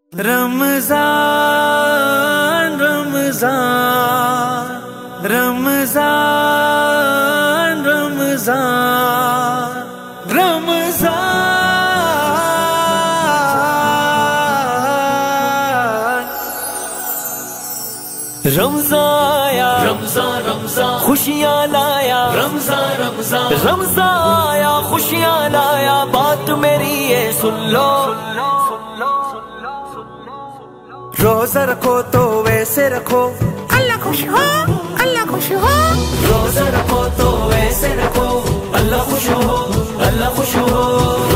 रमजान रमजान रमजान रमजान रमजान रमजान आया रमजान रमजान खुशियाँ लाया रमजान रमजान रमजान आया खुशियाँ लाया। बात मेरी ये सुन लो, रोजा रखो तो वैसे रखो, अल्लाह खुश हो, अल्लाह खुश हो। रोजा रखो तो वैसे रखो, अल्लाह खुश हो, अल्लाह खुश हो।